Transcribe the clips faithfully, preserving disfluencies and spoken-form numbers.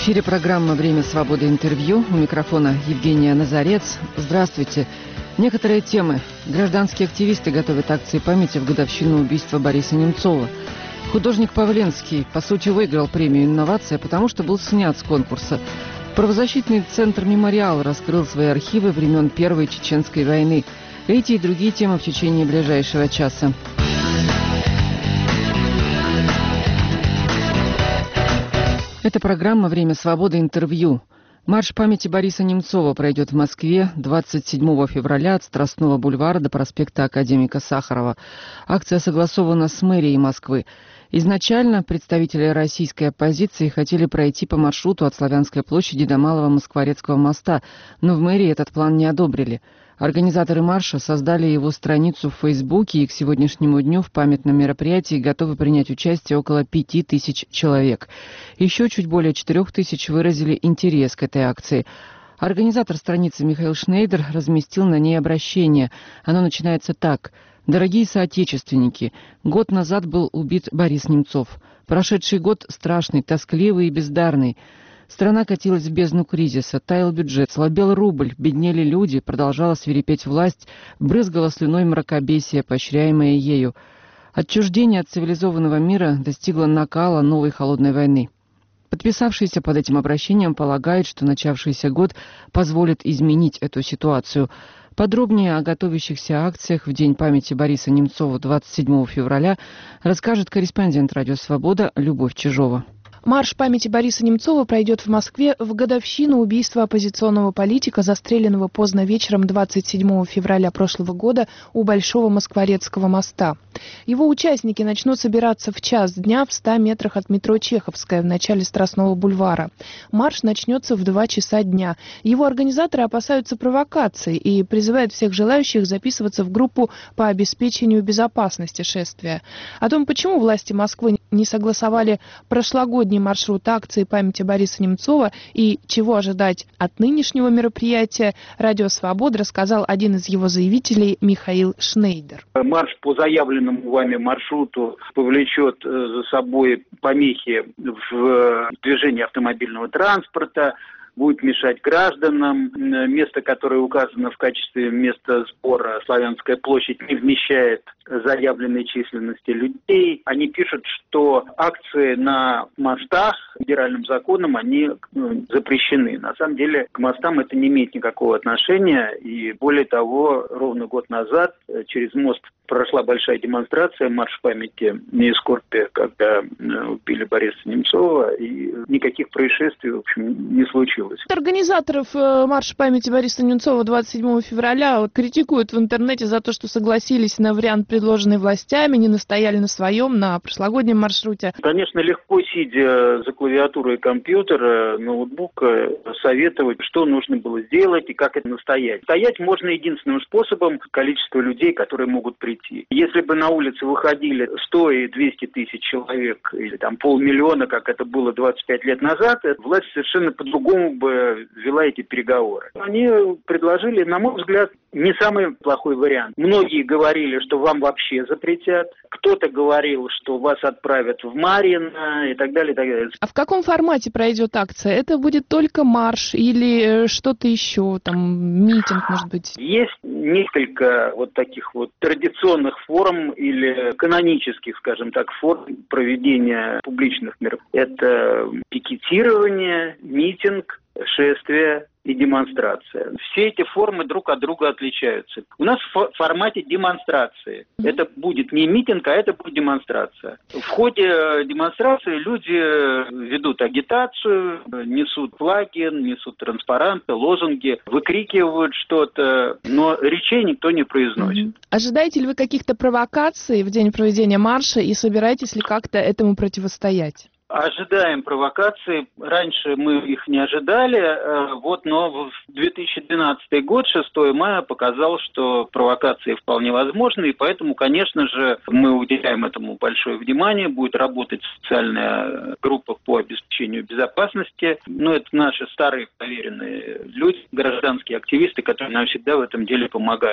эфире программа «Время свободы. Интервью». У микрофона Евгения Назарец. Здравствуйте. Некоторые темы. Гражданские активисты готовят акции памяти в годовщину убийства Бориса Немцова. Художник Павленский, по сути, выиграл премию «Инновация», потому что был снят с конкурса. Правозащитный центр «Мемориал» раскрыл свои архивы времен Первой Чеченской войны. Эти и другие темы в течение ближайшего часа. Это программа «Время свободы. Интервью». Марш памяти Бориса Немцова пройдет в Москве двадцать седьмого февраля от Страстного бульвара до проспекта Академика Сахарова. Акция согласована с мэрией Москвы. Изначально представители российской оппозиции хотели пройти по маршруту от Славянской площади до Малого Москворецкого моста, но в мэрии этот план не одобрили. Организаторы марша создали его страницу в Фейсбуке, и к сегодняшнему дню в памятном мероприятии готовы принять участие около пяти тысяч человек. Еще чуть более четырех тысяч выразили интерес к этой акции. Организатор страницы Михаил Шнейдер разместил на ней обращение. Оно начинается так. «Дорогие соотечественники, год назад был убит Борис Немцов. Прошедший год страшный, тоскливый и бездарный. Страна катилась в бездну кризиса, таял бюджет, слабел рубль, беднели люди, продолжала свирепеть власть, брызгала слюной мракобесие, поощряемое ею. Отчуждение от цивилизованного мира достигло накала новой холодной войны». Подписавшиеся под этим обращением полагают, что начавшийся год позволит изменить эту ситуацию. Подробнее о готовящихся акциях в День памяти Бориса Немцова двадцать седьмого февраля расскажет корреспондент «Радио Свобода» Любовь Чижова. Марш памяти Бориса Немцова пройдет в Москве в годовщину убийства оппозиционного политика, застреленного поздно вечером двадцать седьмого февраля прошлого года у Большого Москворецкого моста. Его участники начнут собираться в час дня в ста метрах от метро Чеховская в начале Страстного бульвара. Марш начнется в два часа дня. Его организаторы опасаются провокаций и призывают всех желающих записываться в группу по обеспечению безопасности шествия. О том, почему власти Москвы не согласовали прошлогодний маршрут акции памяти Бориса Немцова и чего ожидать от нынешнего мероприятия, Радио Свобода рассказал один из его заявителей Михаил Шнейдер. Марш по заявленному вами маршруту повлечет за собой помехи в движении автомобильного транспорта, будет мешать гражданам. Место, которое указано в качестве места сбора, Славянская площадь, не вмещает заявленной численности людей. Они пишут, что акции на мостах федеральным законом, они ну, запрещены. На самом деле к мостам это не имеет никакого отношения. И более того, ровно год назад через мост прошла большая демонстрация, марш памяти и скорби, когда убили Бориса Немцова, и никаких происшествий, в общем, не случилось. Организаторов марша памяти Бориса Немцова двадцать седьмого февраля вот, критикуют в интернете за то, что согласились на вариант, предложенный властями, не настояли на своем, на прошлогоднем маршруте. Конечно, легко, сидя за клавиатурой компьютера, ноутбука, советовать, что нужно было сделать и как это настоять. Стоять можно единственным способом — количество людей, которые могут прийти. Если бы на улице выходили сто и двести тысяч человек, или там полмиллиона, как это было двадцать пять лет назад, власть совершенно по-другому бы вела эти переговоры. Они предложили, на мой взгляд, не самый плохой вариант. Многие говорили, что вам вообще запретят. Кто-то говорил, что вас отправят в Марьино и так далее, и так далее. А в каком формате пройдет акция? Это будет только марш или что-то еще, там, митинг, может быть? Есть несколько вот таких вот традиционных форм или канонических, скажем так, форм проведения публичных мероприятий. Это пикетирование, митинг, шествие и демонстрация. Все эти формы друг от друга отличаются. У нас в формате демонстрации. Mm-hmm. Это будет не митинг, а это будет демонстрация. В ходе демонстрации люди ведут агитацию, несут флаги, несут транспаранты, лозунги, выкрикивают что-то, но речей никто не произносит. Mm-hmm. Ожидаете ли вы каких-то провокаций в день проведения марша и собираетесь ли как-то этому противостоять? Ожидаем провокаций. Раньше мы их не ожидали, вот, но в две тысячи двенадцатый год, шестого мая, показал, что провокации вполне возможны, и поэтому, конечно же, мы уделяем этому большое внимание. Будет работать специальная группа по обеспечению безопасности. Но это наши старые проверенные люди, гражданские активисты, которые нам всегда в этом деле помогают.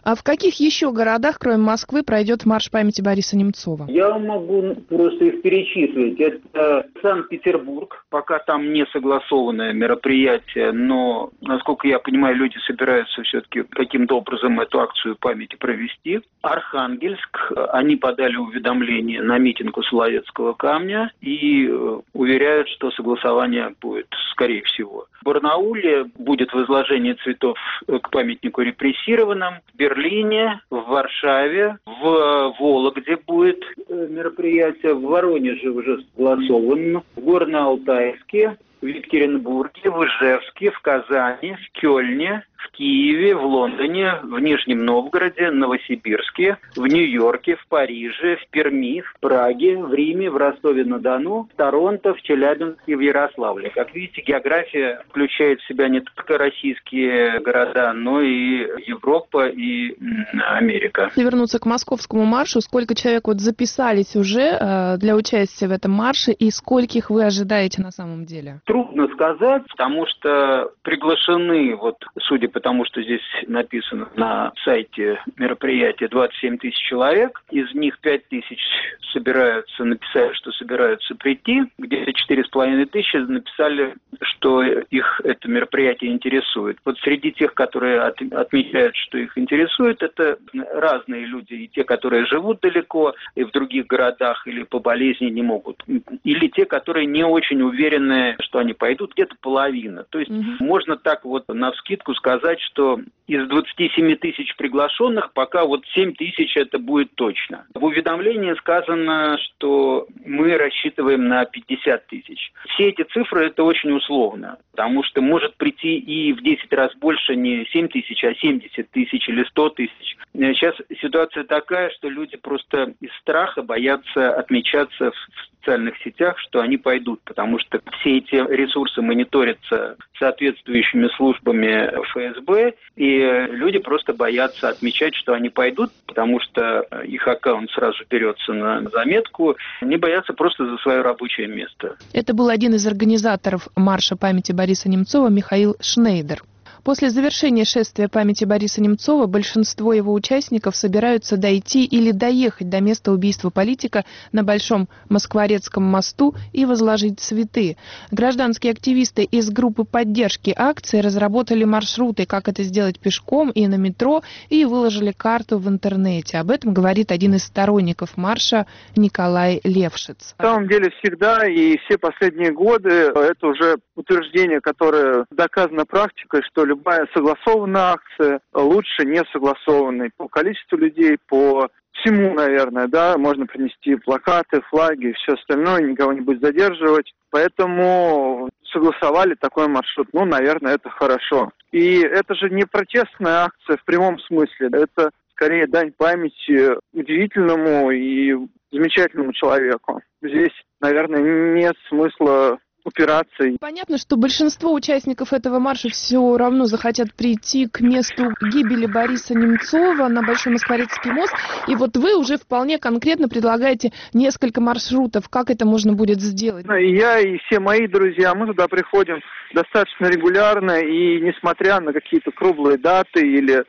А в каких еще городах, кроме Москвы, пройдет марш памяти Бориса Немцова? Я могу просто их перечислить. Это Санкт-Петербург, пока там не согласованное мероприятие, но, насколько я понимаю, люди собираются все-таки каким-то образом эту акцию памяти провести. Архангельск, они подали уведомление на митинг у Соловецкого камня и уверяют, что согласование будет, скорее всего. В Барнауле будет возложение цветов к памятнику репрессированным. В Берлине, в Варшаве, в Вологде будет мероприятие. В Воронеже уже согласовано. В Горно-Алтайске, в Екатеринбурге, в Ижевске, в Казани, в Кёльне, в Киеве, в Лондоне, в Нижнем Новгороде, Новосибирске, в Нью-Йорке, в Париже, в Перми, в Праге, в Риме, в Ростове-на-Дону, в Торонто, в Челябинске, в Ярославле. Как видите, география включает в себя не только российские города, но и Европа и Америка. Если вернуться к московскому маршу, сколько человек вот записались уже э, для участия в этом марше и скольких вы ожидаете на самом деле? Трудно сказать, потому что приглашены, вот судя по тому, что здесь написано на сайте мероприятия, двадцать семь тысяч человек. Из них пять тысяч собираются, написали, что собираются прийти. Где-то четыре с половиной тысячи написали, что их это мероприятие интересует. Вот среди тех, которые от, отмечают, что их интересует, это разные люди. И те, которые живут далеко, и в других городах, или по болезни не могут. Или те, которые не очень уверены, что они пойдут, где-то половина. То есть mm-hmm. можно так вот навскидку сказать, что из двадцати семи тысяч приглашенных пока вот семь тысяч это будет точно. В уведомлении сказано, что мы рассчитываем на пятьдесят тысяч. Все эти цифры это очень условно, потому что может прийти и в десять раз больше не семь тысяч, а семьдесят тысяч или сто тысяч. Сейчас ситуация такая, что люди просто из страха боятся отмечаться в социальных сетях, что они пойдут, потому что все эти ресурсы мониторятся соответствующими службами эф эс бэ, и люди просто боятся отмечать, что они пойдут, потому что их аккаунт сразу берется на заметку, они боятся просто за свое рабочее место. Это был один из организаторов марша памяти Бориса Немцова Михаил Шнейдер. После завершения шествия памяти Бориса Немцова большинство его участников собираются дойти или доехать до места убийства политика на Большом Москворецком мосту и возложить цветы. Гражданские активисты из группы поддержки акции разработали маршруты, как это сделать пешком и на метро, и выложили карту в интернете. Об этом говорит один из сторонников марша Николай Левшиц. На самом деле всегда и все последние годы это уже утверждение, которое доказано практикой, что любая согласованная акция лучше не согласованной по количеству людей, по всему, наверное, да, можно принести плакаты, флаги, все остальное, никого не будет задерживать. Поэтому согласовали такой маршрут. Ну, наверное, это хорошо. И это же не протестная акция в прямом смысле. Это скорее дань памяти удивительному и замечательному человеку. Здесь, наверное, нет смысла упираться. Понятно, что большинство участников этого марша все равно захотят прийти к месту гибели Бориса Немцова на Большой Москворецкий мост. И вот вы уже вполне конкретно предлагаете несколько маршрутов. Как это можно будет сделать? И я, и все мои друзья, мы туда приходим достаточно регулярно. И несмотря на какие-то круглые даты или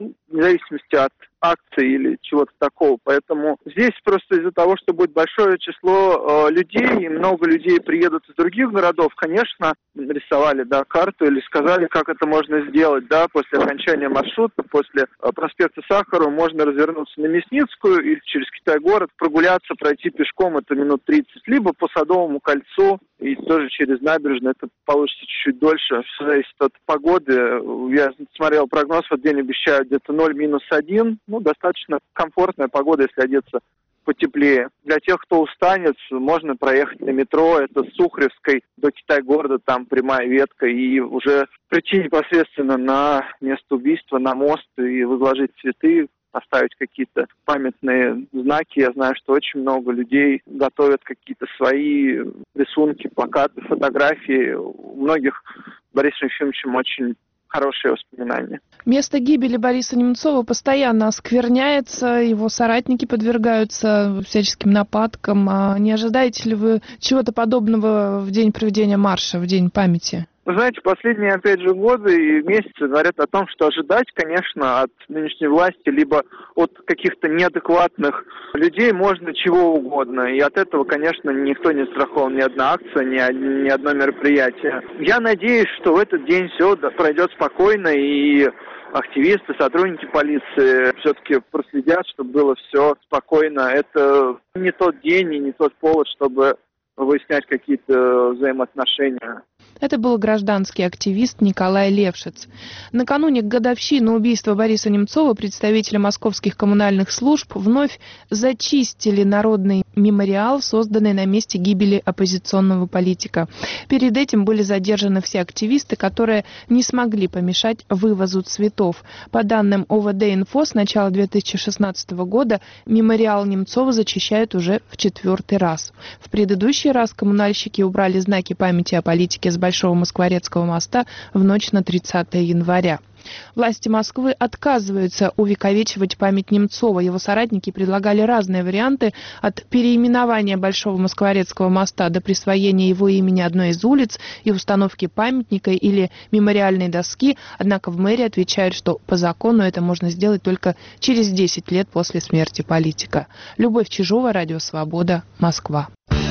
в зависимости от акции или чего-то такого. Поэтому здесь просто из-за того, что будет большое число э, людей, и много людей приедут из других городов, конечно, рисовали, да, карту или сказали, как это можно сделать, да, после окончания маршрута, после э, проспекта Сахарова можно развернуться на Мясницкую или через Китай-город, прогуляться, пройти пешком, это минут тридцать, либо по Садовому кольцу, и тоже через набережную, это получится чуть-чуть дольше, все зависит от погоды. Я смотрел прогноз, в этот день обещают где-то ноль минус один, ну, достаточно комфортная погода, если одеться потеплее. Для тех, кто устанет, можно проехать на метро, это с Сухаревской до Китай-города, там прямая ветка, и уже прийти непосредственно на место убийства, на мост и возложить цветы, оставить какие-то памятные знаки. Я знаю, что очень много людей готовят какие-то свои рисунки, плакаты, фотографии. У многих Борисом Ефимовичем очень хорошие воспоминания. Место гибели Бориса Немцова постоянно оскверняется, его соратники подвергаются всяческим нападкам. А не ожидаете ли вы чего-то подобного в день проведения марша, в день памяти? Вы знаете, последние, опять же, годы и месяцы говорят о том, что ожидать, конечно, от нынешней власти, либо от каких-то неадекватных людей можно чего угодно. И от этого, конечно, никто не страхован, ни одна акция, ни, ни одно мероприятие. Я надеюсь, что в этот день все пройдет спокойно, и активисты, сотрудники полиции все-таки проследят, чтобы было все спокойно. Это не тот день и не тот повод, чтобы выяснять какие-то взаимоотношения. Это был гражданский активист Николай Левшиц. Накануне годовщины убийства Бориса Немцова представители московских коммунальных служб вновь зачистили народный мемориал, созданный на месте гибели оппозиционного политика. Перед этим были задержаны все активисты, которые не смогли помешать вывозу цветов. По данным о вэ дэ-инфо, с начала две тысячи шестнадцатого года мемориал Немцова зачищают уже в четвертый раз. В предыдущий раз коммунальщики убрали знаки памяти о политике с Большого Москворецкого моста в ночь на тридцатое января. Власти Москвы отказываются увековечивать память Немцова. Его соратники предлагали разные варианты, от переименования Большого Москворецкого моста до присвоения его имени одной из улиц и установки памятника или мемориальной доски. Однако в мэрии отвечают, что по закону это можно сделать только через десять лет после смерти политика. Любовь Чижова, Радио Свобода, Москва.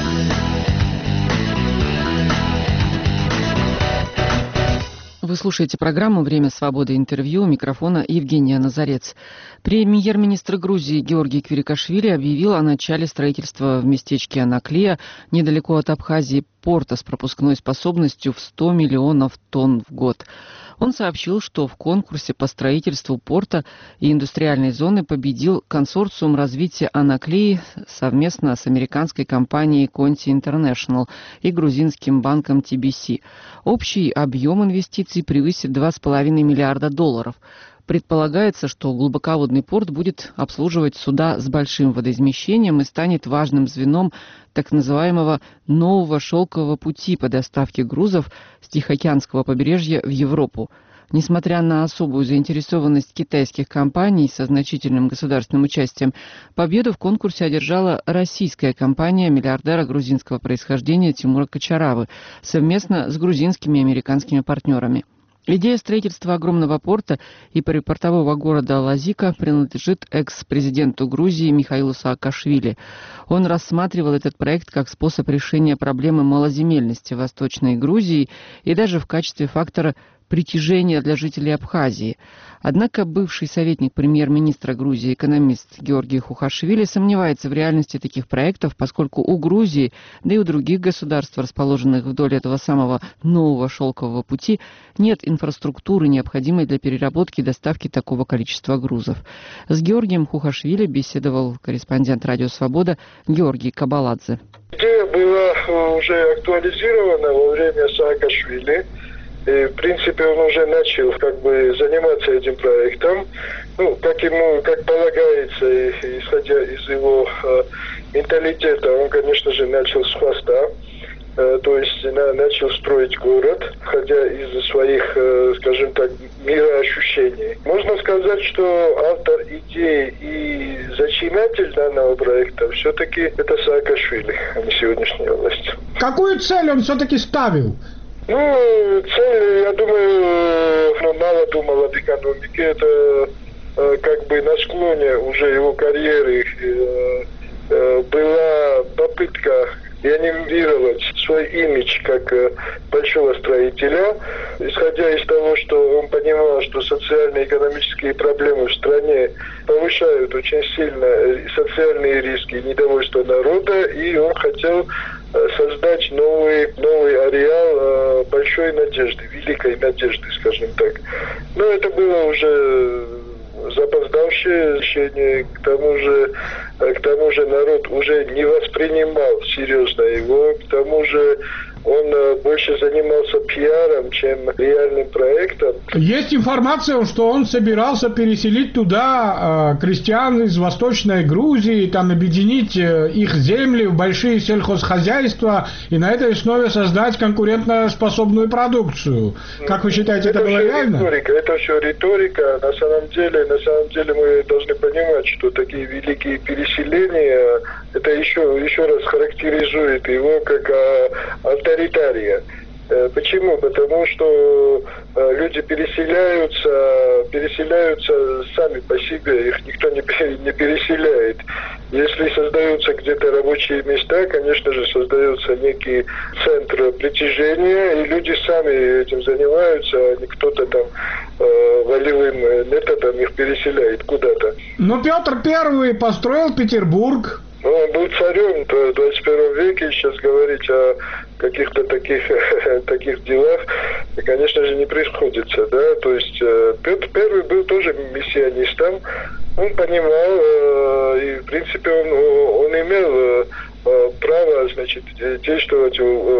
Вы слушаете программу «Время свободы. Интервью». У микрофона Евгения Назарец. Премьер-министр Грузии Георгий Квирикашвили объявил о начале строительства в местечке Анаклия, недалеко от Абхазии, порта с пропускной способностью в сто миллионов тонн в год. Он сообщил, что в конкурсе по строительству порта и индустриальной зоны победил консорциум развития Анаклии совместно с американской компанией Conti International и грузинским банком ти би си. Общий объем инвестиций превысит два с половиной миллиарда долларов. Предполагается, что глубоководный порт будет обслуживать суда с большим водоизмещением и станет важным звеном так называемого нового шелкового пути по доставке грузов с Тихоокеанского побережья в Европу. Несмотря на особую заинтересованность китайских компаний со значительным государственным участием, победу в конкурсе одержала российская компания миллиардера грузинского происхождения Тимура Кочаравы совместно с грузинскими и американскими партнерами. Идея строительства огромного порта и припортового города Лазика принадлежит экс-президенту Грузии Михаилу Саакашвили. Он рассматривал этот проект как способ решения проблемы малоземельности в Восточной Грузии и даже в качестве фактора притяжения для жителей Абхазии. Однако бывший советник премьер-министра Грузии, экономист Георгий Хухашвили, сомневается в реальности таких проектов, поскольку у Грузии, да и у других государств, расположенных вдоль этого самого нового шелкового пути, нет инфраструктуры, необходимой для переработки и доставки такого количества грузов. С Георгием Хухашвили беседовал корреспондент «Радио Свобода» Георгий Кабаладзе. Идея была уже актуализирована во время Саакашвили. И, в принципе, он уже начал как бы заниматься этим проектом. Ну, как ему, как полагается, исходя из его э, менталитета, он, конечно же, начал с хвоста. Э, то есть на, начал строить город, ходя из своих, э, скажем так, мироощущений. Можно сказать, что автор идеи и зачинатель данного проекта все-таки это Саакашвили, а не сегодняшняя власть. Какую цель он все-таки ставил? Ну, цель, я думаю, ну, мало думал об экономике. Это э, как бы на склоне уже его карьеры э, э, была попытка реанимировать свой имидж как э, большого строителя, исходя из того, что он понимал, что социально-экономические проблемы в стране повышают очень сильно социальные риски, недовольство народа, и он хотел создать новый, новый ареал э, большой надежды, великой надежды, скажем так. Но это было уже запоздавшее решение, к тому же, к тому же народ уже не воспринимал серьезно его, к тому же он больше занимался пиаром, чем реальным проектом. Есть информация, что он собирался переселить туда э, крестьян из Восточной Грузии, там объединить э, их земли в большие сельхозхозяйства и на этой основе создать конкурентоспособную продукцию. Как вы считаете, это, это было реально? Риторика, это все риторика. На самом деле, на самом деле мы должны понимать, что такие великие переселения, это еще, еще раз характеризует его как а, авторитария. Почему? Потому что люди переселяются, переселяются сами по себе, их никто не переселяет. Если создаются где-то рабочие места, конечно же, создается некий центр притяжения, и люди сами этим занимаются, а не кто-то там э, волевым методом их переселяет куда-то. Но Петр Первый построил Петербург. Он был царем в двадцать первом веке, сейчас говорить о каких-то таких, таких делах, конечно же, не приходится, да, то есть Петр Первый был тоже миссионистом, он понимал, и, в принципе, он, он имел право, значит, действовать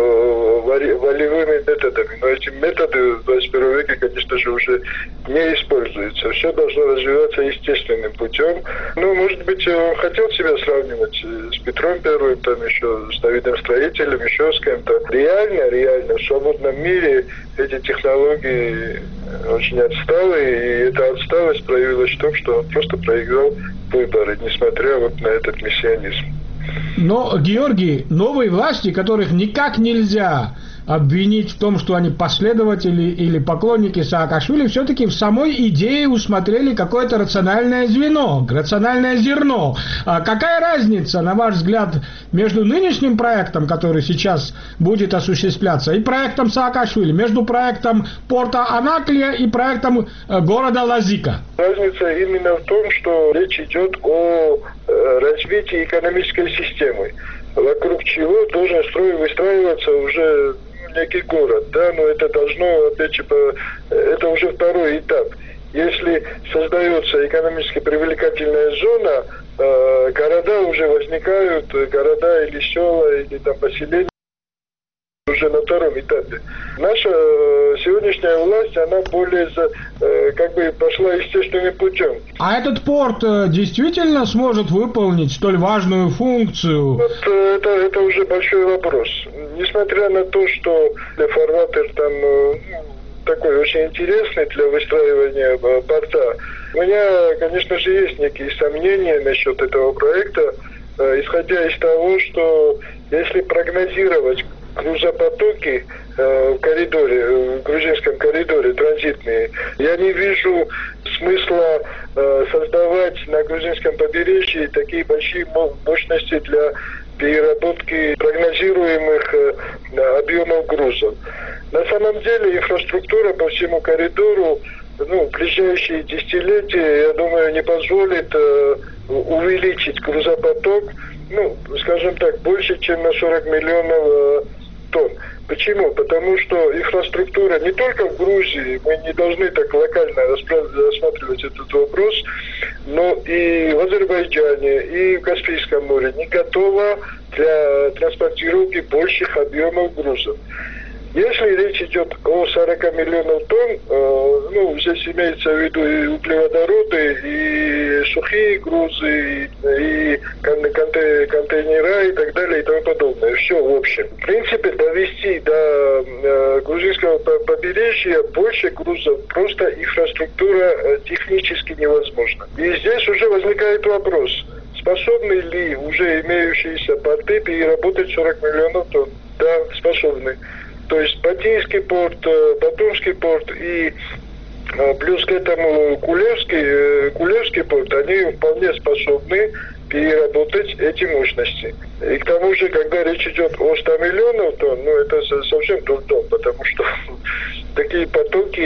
волевыми методами. Но эти методы в двадцать первом веке, конечно же, уже не используются. Все должно развиваться естественным путем. Ну, может быть, он хотел себя сравнивать с Петром Первым, там еще с Давидом Строителем, еще с кем-то. Реально, реально, в свободном мире эти технологии очень отсталые, и эта отсталость проявилась в том, что он просто проиграл выборы, несмотря вот на этот миссионизм. Но, Георгий, новые власти, которых никак нельзя обвинить в том, что они последователи или поклонники Саакашвили, все-таки в самой идее усмотрели какое-то рациональное звено, рациональное зерно. А какая разница, на ваш взгляд, между нынешним проектом, который сейчас будет осуществляться, и проектом Саакашвили, между проектом порта Анаклия и проектом города Лазика? Разница именно в том, что речь идет о развитии экономической системы, вокруг чего должен строй выстраиваться уже некий город, да, но это должно, опять же, это уже второй этап. Если создается экономически привлекательная зона, э, города уже возникают, города или села, или там поселения уже на втором этапе. Наша э, сегодняшняя власть, она более за, э, как бы пошла естественным путем. А этот порт э, действительно сможет выполнить столь важную функцию? Вот, э, это, это уже большой вопрос. Несмотря на то, что фарватер там э, такой очень интересный для выстраивания э, порта, у меня, конечно же, есть некие сомнения насчет этого проекта, э, исходя из того, что если прогнозировать грузопотоки э, в коридоре, в грузинском коридоре транзитные, я не вижу смысла э, создавать на грузинском побережье такие большие мощности для переработки прогнозируемых э, объемов грузов. На самом деле инфраструктура по всему коридору, ну, в ближайшие десятилетия, я думаю, не позволит э, увеличить грузопоток, ну, скажем так, больше, чем на сорок миллионов э, тонн. Почему? Потому что инфраструктура не только в Грузии, мы не должны так локально рассматривать этот вопрос, но и в Азербайджане, и в Каспийском море не готова для транспортировки больших объемов грузов. Если речь идет о сорока миллионах тонн, э, ну, здесь имеется в виду и углеводороды, и сухие грузы, и контейнера, и так далее, и тому подобное. Все в общем. В принципе, довести до э, грузинского побережья больше грузов просто инфраструктура э, технически невозможна. И здесь уже возникает вопрос, способны ли уже имеющиеся порты переработать сорок миллионов тонн? Да, способны. То есть Батийский порт, Батумский порт и плюс к этому Кулевский, Кулевский порт, они вполне способны переработать эти мощности. И к тому же, когда речь идет о ста миллионах тонн, ну это совсем дурдом, потому что такие потоки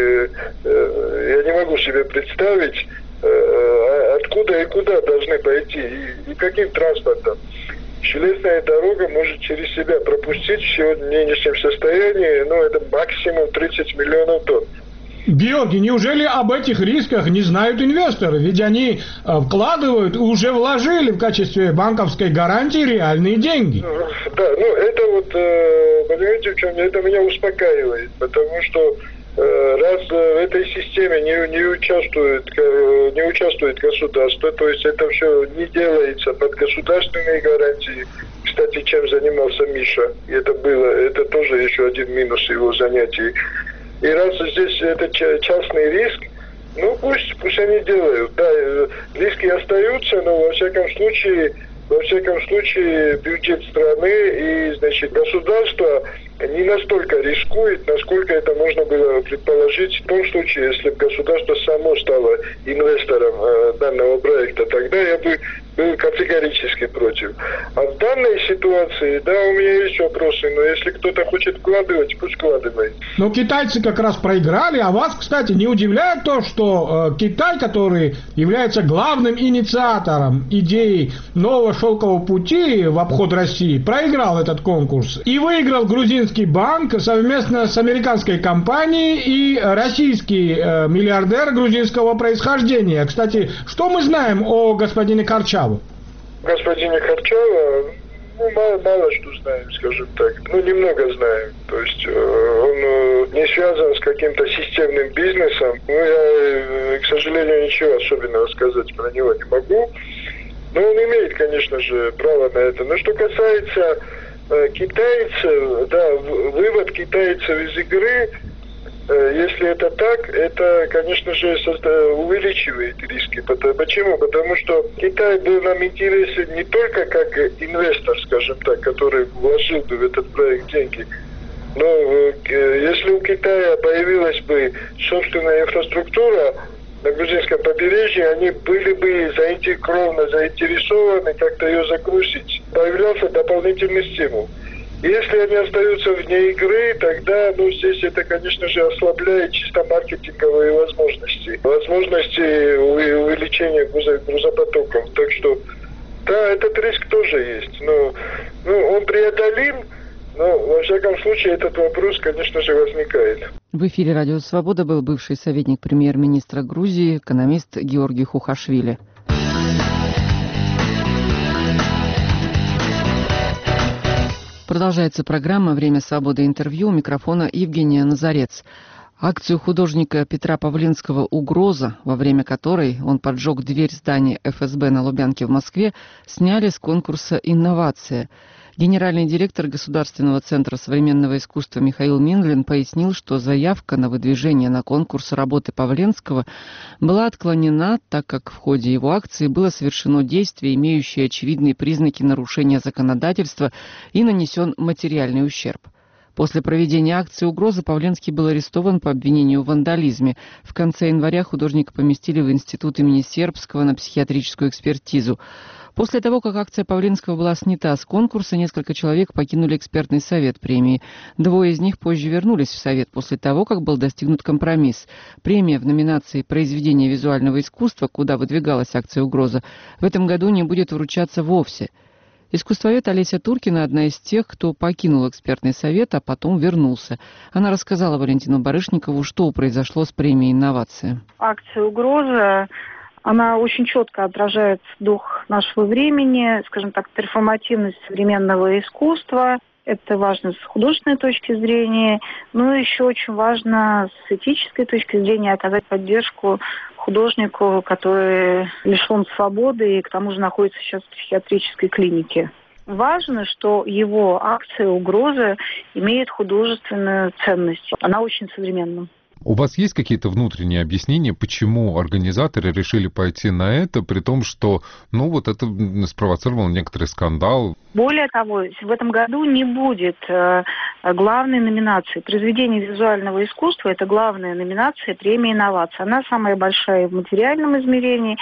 я не могу себе представить, откуда и куда должны пойти, и, и каким транспортом. Железная дорога может через себя пропустить в сегодняшнем состоянии, ну, это максимум тридцать миллионов тонн. Георгий, неужели об этих рисках не знают инвесторы? Ведь они вкладывают, уже вложили в качестве банковской гарантии реальные деньги. Да, ну, это вот, понимаете, в чем это меня успокаивает, потому что раз в этой системе не, не участвует не участвует государство, то есть это все не делается под государственные гарантии. Кстати, чем занимался Миша, и это было, это тоже еще один минус его занятий. И раз здесь это частный риск, ну пусть, пусть они делают. Да, риски остаются, но во всяком случае во всяком случае, бюджет страны и, значит, государство не настолько рискует, насколько это можно было предположить в том случае, если бы государство само стало инвестором э, данного проекта. Тогда я бы был категорически против. А в данной ситуации, да, у меня есть вопросы, но если кто-то хочет вкладывать, пусть вкладывает. Но китайцы как раз проиграли, а вас, кстати, не удивляет то, что э, Китай, который является главным инициатором идеи нового шелкового пути в обход России, проиграл этот конкурс и выиграл грузинский банк совместно с американской компанией и российский э, миллиардер грузинского происхождения. Кстати, что мы знаем о господине Карчаву? Господине Карчава, ну, мало, мало что знаем, скажем так. Ну, немного знаем. То есть э, он э, не связан с каким-то системным бизнесом. Ну, я, э, к сожалению, ничего особенного сказать про него не могу. Но он имеет, конечно же, право на это. Но что касается э, китайцев, да, вывод китайцев из игры, если это так, это, конечно же, увеличивает риски. Почему? Потому что Китай был нам интересен не только как инвестор, скажем так, который вложил бы в этот проект деньги, но если у Китая появилась бы собственная инфраструктура на грузинском побережье, они были бы заинтересованы, заинтересованы как-то ее загрузить. Появлялся дополнительный стимул. Если они остаются вне игры, тогда, ну, здесь это, конечно же, ослабляет чисто маркетинговые возможности. Возможности увеличения грузопотоков. Так что, да, этот риск тоже есть. Но, ну, он преодолим, но, во всяком случае, этот вопрос, конечно же, возникает. В эфире «Радио Свобода» был бывший советник премьер-министра Грузии, экономист Георгий Хухашвили. Продолжается программа «Время свободы. Интервью». У микрофона Евгения Назарец. Акцию художника Петра Павлинского «Угроза», во время которой он поджег дверь здания эф эс бэ на Лубянке в Москве, сняли с конкурса «Инновация». Генеральный директор Государственного центра современного искусства Михаил Минлин пояснил, что заявка на выдвижение на конкурс работы Павленского была отклонена, так как в ходе его акции было совершено действие, имеющее очевидные признаки нарушения законодательства, и нанесен материальный ущерб. После проведения акции «Угроза» Павленский был арестован по обвинению в вандализме. В конце января художника поместили в институт имени Сербского на психиатрическую экспертизу. После того, как акция Павленского была снята с конкурса, несколько человек покинули экспертный совет премии. Двое из них позже вернулись в совет после того, как был достигнут компромисс. Премия в номинации «Произведение визуального искусства», куда выдвигалась акция «Угроза», в этом году не будет вручаться вовсе. Искусствовед Олеся Туркина – одна из тех, кто покинул экспертный совет, а потом вернулся. Она рассказала Валентину Барышникову, что произошло с премией «Инновация». Акция «Угроза», она очень четко отражает дух нашего времени, скажем так, перформативность современного искусства. Это важно с художественной точки зрения, но еще очень важно с этической точки зрения оказать поддержку художнику, который лишен свободы и к тому же находится сейчас в психиатрической клинике. Важно, что его акция «Угроза» имеет художественную ценность. Она очень современна. У вас есть какие-то внутренние объяснения, почему организаторы решили пойти на это, при том, что, ну, вот это спровоцировало некоторый скандал? Более того, в этом году не будет э, главной номинации. Произведение визуального искусства – это главная номинация премии «Инновация». Она самая большая в материальном измерении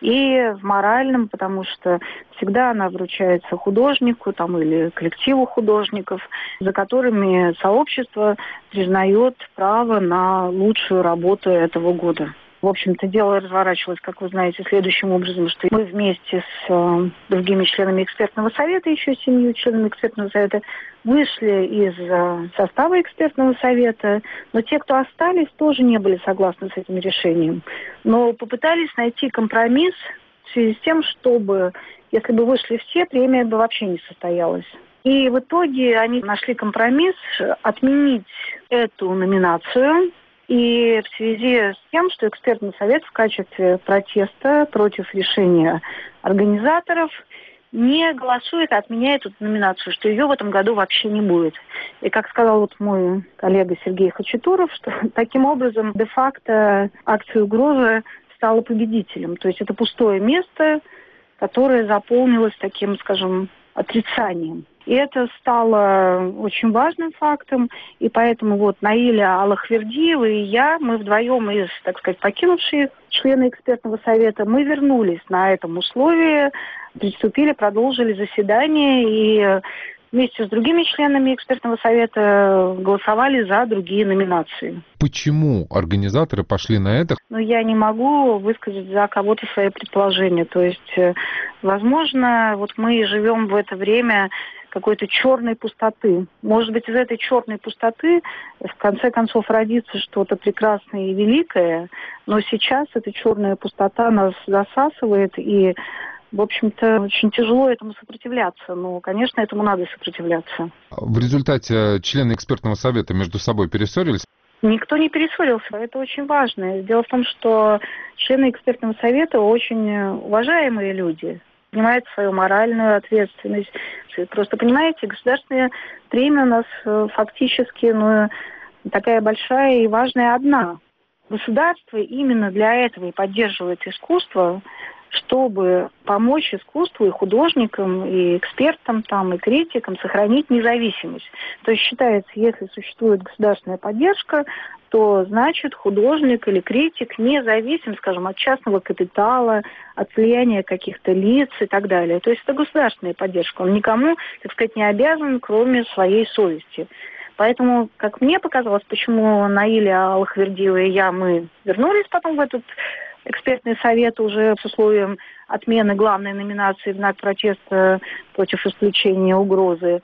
и в моральном, потому что всегда она вручается художнику там, или коллективу художников, за которыми сообщество признает право на лучшую работу этого года. В общем-то, дело разворачивалось, как вы знаете, следующим образом, что мы вместе с э, другими членами экспертного совета, еще семью членами экспертного совета, вышли из э, состава экспертного совета, но те, кто остались, тоже не были согласны с этим решением. Но попытались найти компромисс в связи с тем, чтобы, если бы вышли все, премия бы вообще не состоялась. И в итоге они нашли компромисс отменить эту номинацию. И в связи с тем, что экспертный совет в качестве протеста против решения организаторов не голосует, а отменяет эту номинацию, что ее в этом году вообще не будет. И как сказал вот мой коллега Сергей Хачатуров, что таким образом де-факто акция «Угроза» стала победителем. То есть это пустое место, которое заполнилось таким, скажем, отрицанием. И это стало очень важным фактом, и поэтому вот Наиля Аллахвердиева и я, мы вдвоем из, так сказать, покинувшие члены экспертного совета, мы вернулись на этом условии, приступили, продолжили заседание и вместе с другими членами экспертного совета голосовали за другие номинации. Почему организаторы пошли на это? Но я не могу высказать за кого-то свои предположения. То есть, возможно, вот мы живем в это время какой-то черной пустоты. Может быть, из этой черной пустоты в конце концов родится что-то прекрасное и великое, но сейчас эта черная пустота нас засасывает, и, в общем-то, очень тяжело этому сопротивляться. Но, конечно, этому надо сопротивляться. В результате члены экспертного совета между собой перессорились? Никто не перессорился. Это очень важно. Дело в том, что члены экспертного совета очень уважаемые люди, понимают свою моральную ответственность. Просто, понимаете, государственная премия у нас фактически ну, такая большая и важная одна. Государство именно для этого и поддерживает искусство, чтобы помочь искусству и художникам, и экспертам, там, и критикам сохранить независимость. То есть считается, если существует государственная поддержка, то значит художник или критик независим, скажем, от частного капитала, от влияния каких-то лиц и так далее. То есть это государственная поддержка. Он никому, так сказать, не обязан, кроме своей совести. Поэтому, как мне показалось, почему Наиля Аллахвердиева и я, мы вернулись потом в этот экспертный совет уже с условием отмены главной номинации в знак протеста против исключения угрозы,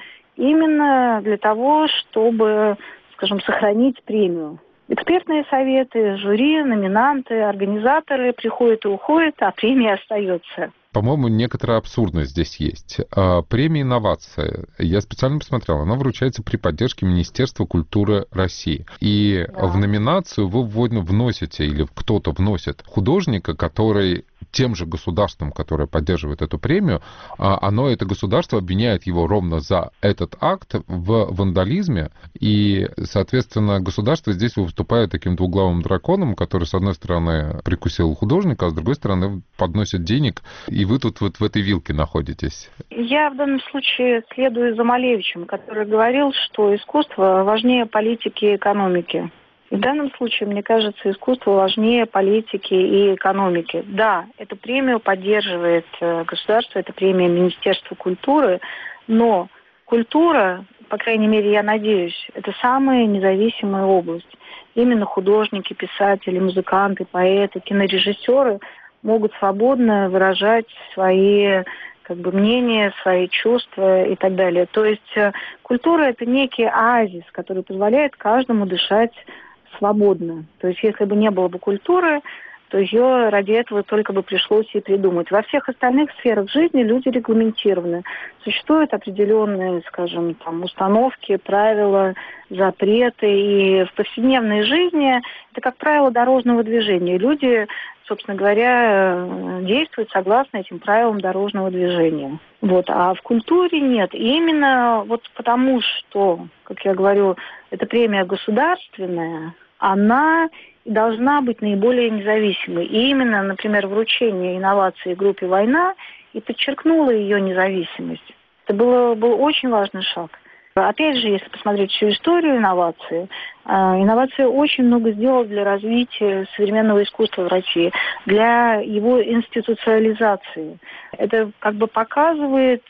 именно для того, чтобы, скажем, сохранить премию. Экспертные советы, жюри, номинанты, организаторы приходят и уходят, а премия остается. По-моему, некоторая абсурдность здесь есть. Премия «Инновация», я специально посмотрел, она вручается при поддержке Министерства культуры России. И да. в номинацию вы вносите, или кто-то вносит художника, который тем же государством, которое поддерживает эту премию, оно, это государство, обвиняет его ровно за этот акт в вандализме, и, соответственно, государство здесь выступает таким двуглавым драконом, который, с одной стороны, прикусил художника, а с другой стороны, подносит денег, и вы тут вот в этой вилке находитесь. Я в данном случае следую за Малевичем, который говорил, что искусство важнее политики и экономики. В данном случае, мне кажется, искусство важнее политики и экономики. Да, эту премию поддерживает государство, это премия Министерства культуры, но культура, по крайней мере, я надеюсь, это самая независимая область. Именно художники, писатели, музыканты, поэты, кинорежиссеры могут свободно выражать свои как бы, мнения, свои чувства и так далее. То есть культура – это некий оазис, который позволяет каждому дышать свободно. То есть если бы не было бы культуры, то ее ради этого только бы пришлось и придумать. Во всех остальных сферах жизни люди регламентированы. Существуют определенные, скажем, там, установки, правила, запреты. И в повседневной жизни это, как правило, дорожного движения. Люди, собственно говоря, действуют согласно этим правилам дорожного движения. Вот. А в культуре нет. И именно вот потому, что, как я говорю, эта премия государственная, она должна быть наиболее независимой. И именно, например, вручение инноваций группе «Война» и подчеркнуло ее независимость. Это было, был очень важный шаг. Опять же, если посмотреть всю историю инноваций, инновация очень много сделала для развития современного искусства в России, для его институциализации. Это как бы показывает,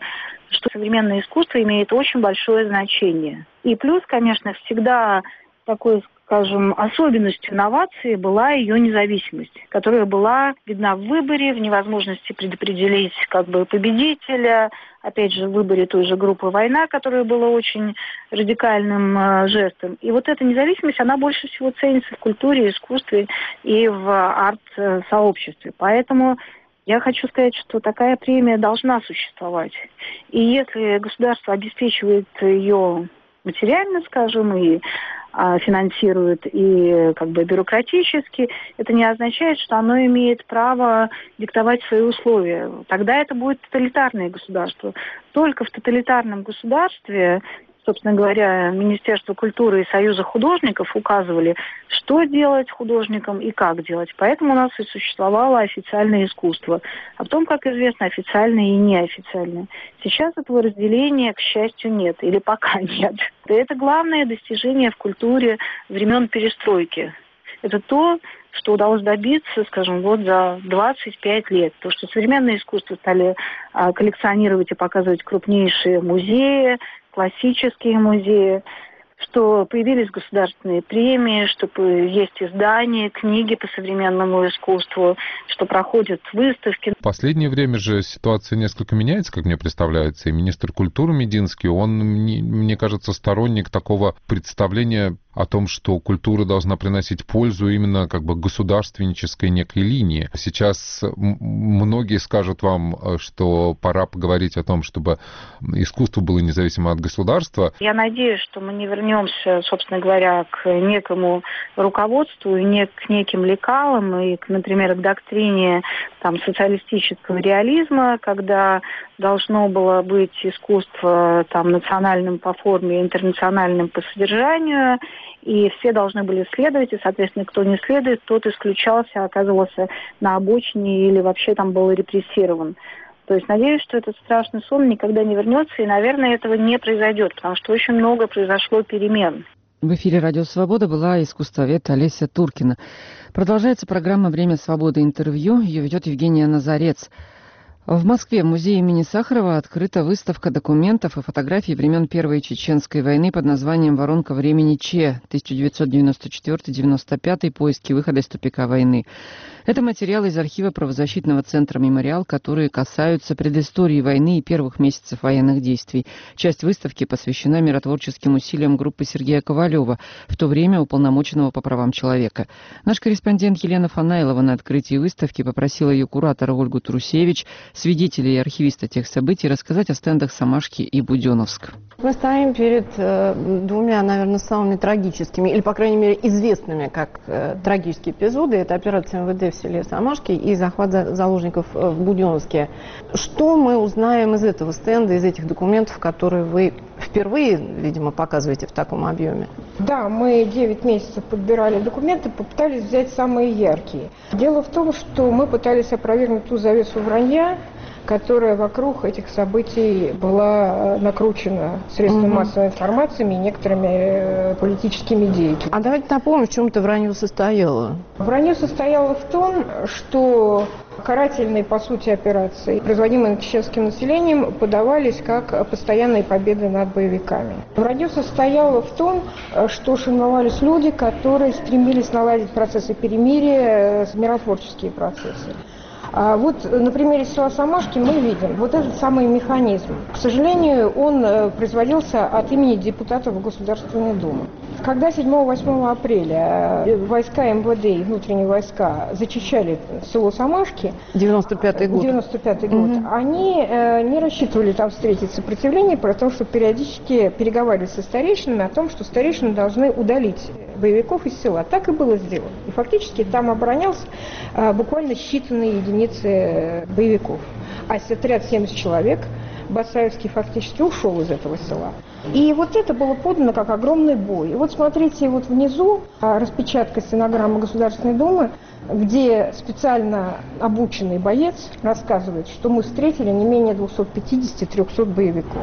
что современное искусство имеет очень большое значение. И плюс, конечно, всегда такой, скажем, особенностью инновации была ее независимость, которая была видна в выборе, в невозможности предопределить как бы победителя, опять же, в выборе той же группы «Война», которая была очень радикальным э, жестом. И вот эта независимость, она больше всего ценится в культуре, искусстве и в арт-сообществе. Поэтому я хочу сказать, что такая премия должна существовать. И если государство обеспечивает ее материально, скажем, и а, финансирует, и как бы бюрократически, это не означает, что оно имеет право диктовать свои условия. Тогда это будет тоталитарное государство. Только в тоталитарном государстве собственно говоря, Министерство культуры и Союза художников указывали, что делать художникам и как делать. Поэтому у нас и существовало официальное искусство. А потом, как известно, официальное и неофициальное. Сейчас этого разделения, к счастью, нет. Или пока нет. И это главное достижение в культуре времен перестройки. Это то, что удалось добиться, скажем, вот за двадцать пять лет. То, что современное искусство стали а, коллекционировать и показывать крупнейшие музеи, классические музеи, что появились государственные премии, что есть издания, книги по современному искусству, что проходят выставки. В последнее время же ситуация несколько меняется, как мне представляется, и министр культуры Мединский, он, мне, мне кажется, сторонник такого представления о том, что культура должна приносить пользу именно как бы государственнической некой линии. Сейчас многие скажут вам, что пора поговорить о том, чтобы искусство было независимо от государства. Я надеюсь, что мы не вернемся, собственно говоря, к некому руководству, и не к неким лекалам, и, например, к доктрине там, социалистического реализма, когда должно было быть искусство там, национальным по форме, интернациональным по содержанию, и все должны были следовать, и, соответственно, кто не следует, тот исключался, оказывался на обочине или вообще там был репрессирован. То есть надеюсь, что этот страшный сон никогда не вернется, и, наверное, этого не произойдет, потому что очень много произошло перемен. В эфире «Радио Свобода» была искусствовед Олеся Туркина. Продолжается программа «Время свободы. Интервью». Ее ведет Евгения Назарец. В Москве в музее имени Сахарова открыта выставка документов и фотографий времен Первой Чеченской войны под названием «Воронка времени Че. тысяча девятьсот девяносто четвёртый — девяносто пятый. Поиски выхода из тупика войны». Это материалы из архива правозащитного центра «Мемориал», которые касаются предыстории войны и первых месяцев военных действий. Часть выставки посвящена миротворческим усилиям группы Сергея Ковалева, в то время уполномоченного по правам человека. Наш корреспондент Елена Фанайлова на открытии выставки попросила ее куратора Ольгу Трусевич, свидетелей и архивиста тех событий, рассказать о стендах Самашки и Буденновск. Мы стоим перед э, двумя, наверное, самыми трагическими, или, по крайней мере, известными как э, трагические эпизоды. Это операция эм вэ дэ в селе Самашки и захват за, заложников э, в Буденновске. Что мы узнаем из этого стенда, из этих документов, которые вы впервые, видимо, показываете в таком объеме? Да, мы девять месяцев подбирали документы, попытались взять самые яркие. Дело в том, что мы пытались опровергнуть ту завесу вранья, которая вокруг этих событий была накручена средствами угу. массовой информации и некоторыми политическими деятелями. А давайте напомним, в чем это вранье состояло. Вранье состояло в том, что карательные, по сути, операции, производимые над чеченским населением, подавались как постоянные победы над боевиками. Вранье состояло в том, что шельмовались люди, которые стремились наладить процессы перемирия, миротворческие процессы. А вот на примере села Самашки мы видим вот этот самый механизм. К сожалению, он производился от имени депутатов Государственной Думы. Когда седьмого-восьмого апреля войска эм вэ дэ и внутренние войска зачищали село Самашки, девяносто пятый год, девяносто пятый год угу. они э, не рассчитывали там встретить сопротивление, потому что периодически переговаривались со старейшинами о том, что старейшины должны удалить боевиков из села. Так и было сделано. И фактически там оборонялся э, буквально считанные единицы боевиков. А отряд семьдесят человек Басаевский фактически ушел из этого села. И вот это было подано как огромный бой. И вот смотрите, вот внизу распечатка стенограммы Государственной Думы, где специально обученный боец рассказывает, что мы встретили не менее двухсот пятидесяти — трёхсот боевиков.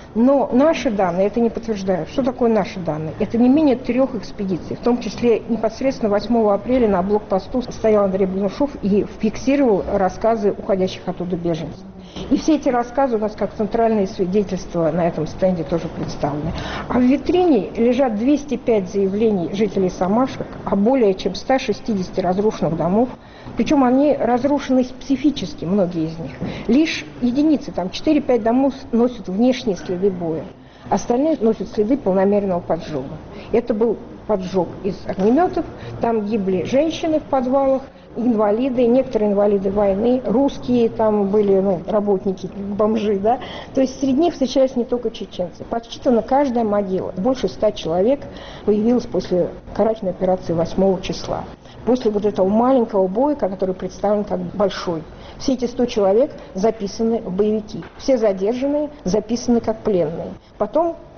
Но наши данные это не подтверждают. Что такое наши данные? Это не менее трех экспедиций, в том числе непосредственно восьмого апреля на блокпосту стоял Андрей Блинушов и фиксировал рассказы уходящих оттуда беженцев. И все эти рассказы у нас как центральные свидетельства на этом стенде тоже представлены. А в витрине лежат двести пять заявлений жителей Самашек о более чем ста шестидесяти разрушенных домов. Причем они разрушены специфически, многие из них. Лишь единицы, там четыре-пять домов носят внешние следы боя. Остальные носят следы полномерного поджога. Это был поджог из огнеметов, там гибли женщины в подвалах, инвалиды, некоторые инвалиды войны, русские там были, ну, работники, бомжи, да. То есть среди них встречались не только чеченцы. Подсчитана каждая могила. Больше ста человек появилось после карательной операции восьмого числа. После вот этого маленького боя, который представлен как большой. Все эти сто человек записаны в боевики. Все задержанные записаны как пленные. Потом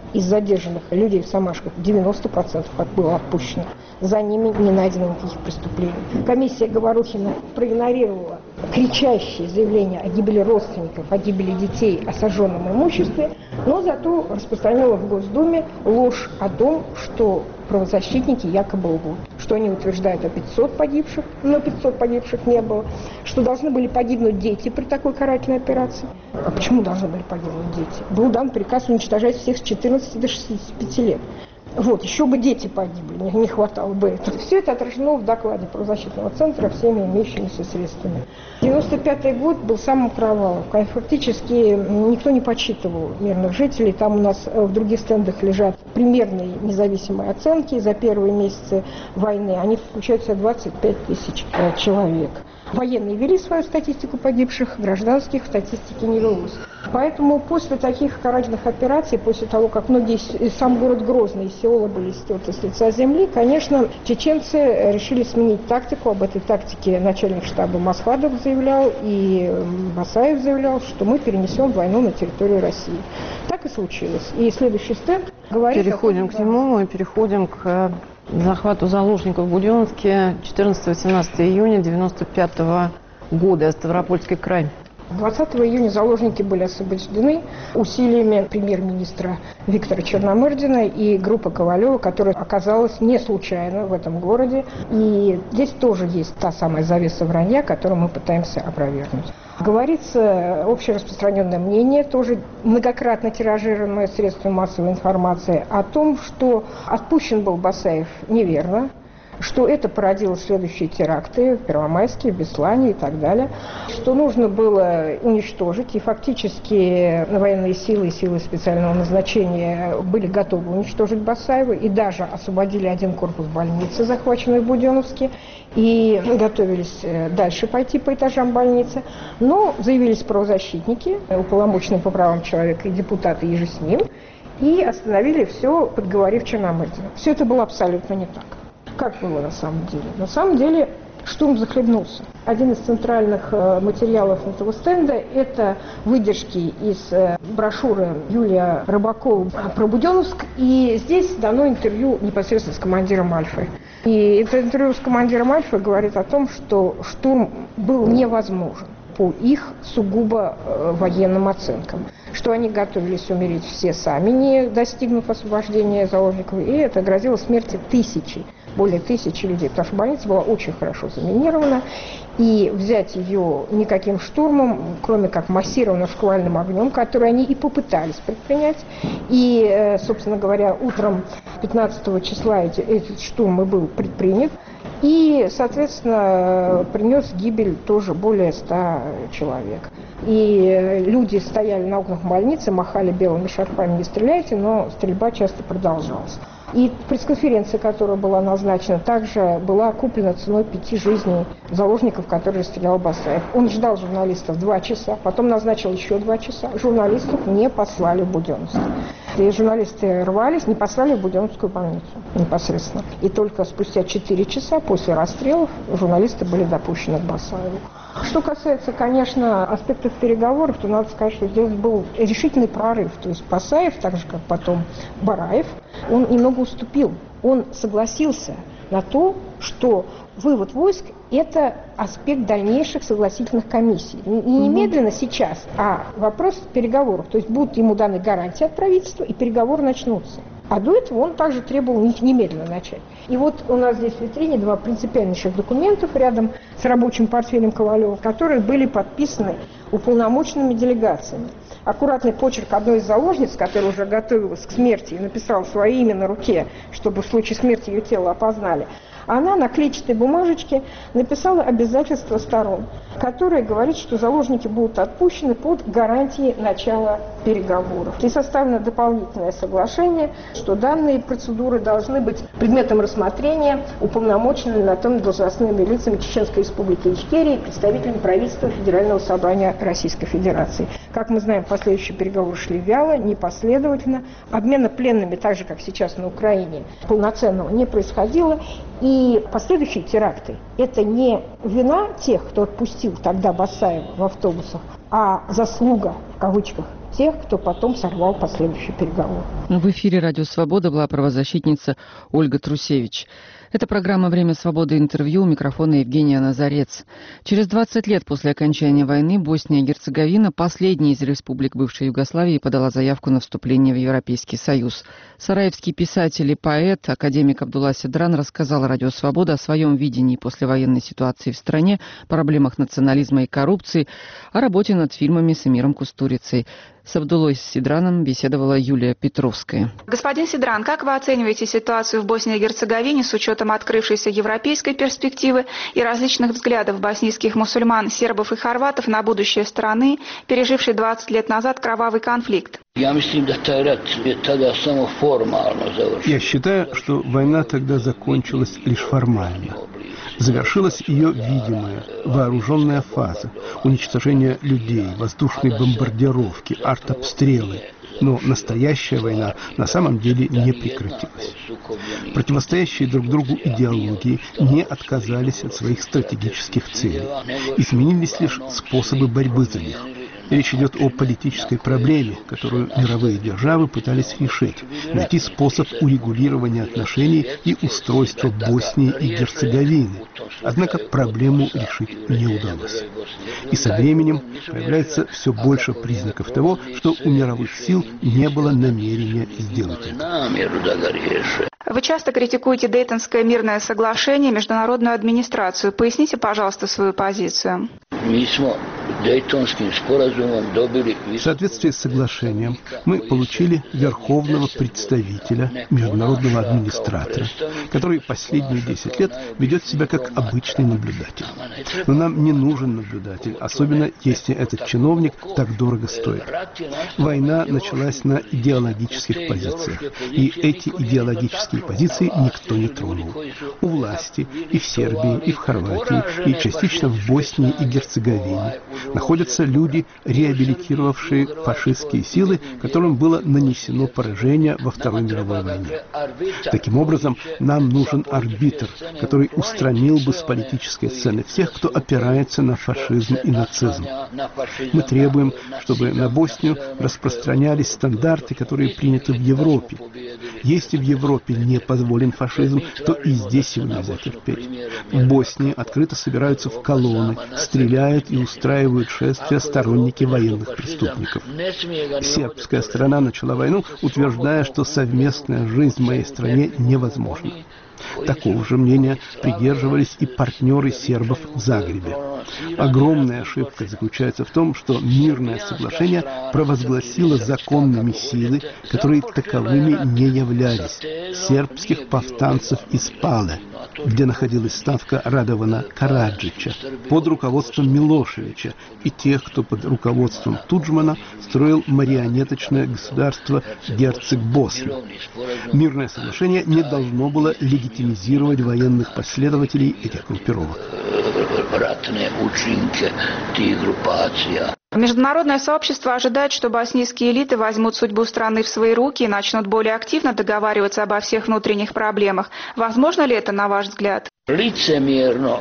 из задержанных людей в Самашках девяносто процентов было отпущено. За ними не найдено никаких преступлений. Комиссия Говорухина проигнорировала кричащие заявления о гибели родственников, о гибели детей, о сожженном имуществе, но зато распространила в Госдуме ложь о том, что правозащитники якобы лгут, что они утверждают о пятисот погибших, но пятисот погибших не было, что должны были погибнуть дети при такой карательной операции. А почему должны были погибнуть дети? Был дан приказ уничтожать всех с четырнадцати до шестидесяти пяти лет. Вот, еще бы дети погибли, не, не хватало бы этого. Все это отражено в докладе правозащитного центра всеми имеющимися средствами. девяносто пятый год был самым кровавым. Фактически никто не подсчитывал мирных жителей. Там у нас в других стендах лежат примерные независимые оценки за первые месяцы войны. Они включают в себя двадцать пять тысяч человек. Военные вели свою статистику погибших, гражданских статистики не велось. Поэтому после таких карательных операций, после того, как многие, сам город Грозный и села были стерты с лица земли, конечно, чеченцы решили сменить тактику. Об этой тактике начальник штаба Масхадов заявлял, и Басаев заявлял, что мы перенесем войну на территорию России. Так и случилось. И следующий стенд говорит... Переходим к нему, мы переходим к... захвату заложников в Буденновске четырнадцатого-семнадцатого июня девяносто пятого года, Ставропольский край. двадцатого июня заложники были освобождены усилиями премьер-министра Виктора Черномырдина и группы Ковалева, которая оказалась не случайно в этом городе. И здесь тоже есть та самая завеса вранья, которую мы пытаемся опровергнуть. Говорится общераспространенное мнение, тоже многократно тиражируемое средствами массовой информации, о том, что отпущен был Басаев неверно, что это породило следующие теракты, Первомайские, в Беслане и так далее, что нужно было уничтожить, и фактически военные силы и силы специального назначения были готовы уничтожить Басаева, и даже освободили один корпус больницы, захваченной в Буденновске, и готовились дальше пойти по этажам больницы, но заявились правозащитники, уполномоченные по правам человека и депутаты и же с ним, и остановили все, подговорив Черномырдина. Все это было абсолютно не так. Как было на самом деле? На самом деле штурм захлебнулся. Один из центральных э, материалов этого стенда – это выдержки из э, брошюры Юлия Рыбакова про Буденновск. И здесь дано интервью непосредственно с командиром Альфы. И это интервью с командиром Альфы говорит о том, что штурм был невозможен по их сугубо э, военным оценкам, что они готовились умереть все сами, не достигнув освобождения заложников, и это грозило смерти тысячи, более тысячи людей, потому что больница была очень хорошо заминирована, и взять ее никаким штурмом, кроме как массированным шквальным огнем, который они и попытались предпринять, и, э, собственно говоря, утром пятнадцатого числа эти, этот штурм и был предпринят, и, соответственно, принес гибель тоже более ста человек. И люди стояли на окнах больницы, махали белыми шарфами, не стреляйте, но стрельба часто продолжалась. И пресс-конференция, которая была назначена, также была куплена ценой пяти жизней заложников, которые расстрелял Басаев. Он ждал журналистов два часа, потом назначил еще два часа. Журналистов не послали в Буденновск. И журналисты рвались, не послали в Буденновскую больницу непосредственно. И только спустя четыре часа после расстрелов журналисты были допущены к Басаеву. Что касается, конечно, аспектов переговоров, то надо сказать, что здесь был решительный прорыв. То есть Басаев, так же как потом Бараев, он немного уступил. Он согласился на то, что вывод войск – это аспект дальнейших согласительных комиссий. Не немедленно сейчас, а вопрос переговоров. То есть будут ему даны гарантии от правительства, и переговоры начнутся. А до этого он также требовал немедленно начать. И вот у нас здесь в витрине два принципиальнейших документов рядом с рабочим портфелем Ковалева, которые были подписаны уполномоченными делегациями. Аккуратный почерк одной из заложниц, которая уже готовилась к смерти и написала свое имя на руке, чтобы в случае смерти ее тело опознали, она на клетчатой бумажечке написала обязательства сторон, которое говорит, что заложники будут отпущены под гарантией начала переговоров. И составлено дополнительное соглашение, что данные процедуры должны быть предметом рассмотрения уполномоченными на том должностными лицами Чеченской Республики Ичкерия и представителями правительства Федерального собрания Российской Федерации. Как мы знаем, последующие переговоры шли вяло, непоследовательно. Обмена пленными, так же, как сейчас на Украине, полноценного не происходило. И последующие теракты – это не вина тех, кто отпустил тогда Басаева в автобусах, а заслуга, в кавычках, тех, кто потом сорвал последующие переговоры. В эфире «Радио Свобода» была правозащитница Ольга Трусевич. Это программа «Время свободы. Интервью». У микрофона Евгения Назарец. Через двадцать лет после окончания войны Босния и Герцеговина, последняя из республик бывшей Югославии, подала заявку на вступление в Европейский Союз. Сараевский писатель и поэт, академик Абдулла Сидран рассказал «Радио Свобода» о своем видении послевоенной ситуации в стране, проблемах национализма и коррупции, о работе над фильмами с Эмиром Кустурицей. С Абдуллой Сидраном беседовала Юлия Петровская. Господин Сидран, как вы оцениваете ситуацию в Боснии и Герцеговине с учетом открывшейся европейской перспективы и различных взглядов боснийских мусульман, сербов и хорватов на будущее страны, пережившей двадцать лет назад кровавый конфликт? Я считаю, что война тогда закончилась лишь формально. Завершилась ее видимая, вооруженная фаза, уничтожение людей, воздушные бомбардировки, артобстрелы. Но настоящая война на самом деле не прекратилась. Противостоящие друг другу идеологии не отказались от своих стратегических целей. Изменились лишь способы борьбы за них. Речь идет о политической проблеме, которую мировые державы пытались решить, найти способ урегулирования отношений и устройства Боснии и Герцеговины. Однако проблему решить не удалось. И со временем появляется все больше признаков того, что у мировых сил не было намерения сделать это. Вы часто критикуете Дейтонское мирное соглашение, международную администрацию. Поясните, пожалуйста, свою позицию. В соответствии с соглашением мы получили верховного представителя, международного администратора, который последние десять лет ведет себя как обычный наблюдатель. Но нам не нужен наблюдатель, особенно если этот чиновник так дорого стоит. Война началась на идеологических позициях, и эти идеологические позиции никто не тронул. У власти и в Сербии, и в Хорватии, и частично в Боснии и Герцеговине находятся люди, реабилитировавшие фашистские силы, которым было нанесено поражение во Второй мировой войне. Таким образом, нам нужен арбитр, который устранил бы с политической сцены всех, кто опирается на фашизм и нацизм. Мы требуем, чтобы на Боснию распространялись стандарты, которые приняты в Европе. Если в Европе не позволен фашизм, то и здесь его нельзя терпеть. В Боснии открыто собираются в колонны, стреляют и устраивают шествия сторонники военных преступников. Сербская сторона начала войну, утверждая, что совместная жизнь в моей стране невозможна. Такого же мнения придерживались и партнеры сербов в Загребе. Огромная ошибка заключается в том, что мирное соглашение провозгласило законными силы, которые таковыми не являлись, сербских повстанцев из Пале, где находилась ставка Радована Караджича, под руководством Милошевича и тех, кто под руководством Туджмана строил марионеточное государство Герцег Босна. Мирное соглашение не должно было легитимизировать военных последователей этих группировок. Международное сообщество ожидает, что боснийские элиты возьмут судьбу страны в свои руки и начнут более активно договариваться обо всех внутренних проблемах. Возможно ли это, на ваш взгляд? Лицемерно